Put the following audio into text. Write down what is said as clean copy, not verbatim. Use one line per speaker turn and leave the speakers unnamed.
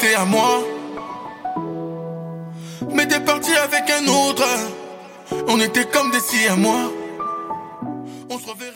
t'étais à moi. Mais t'es parti avec un autre. On était comme des si à moi. On se reverra.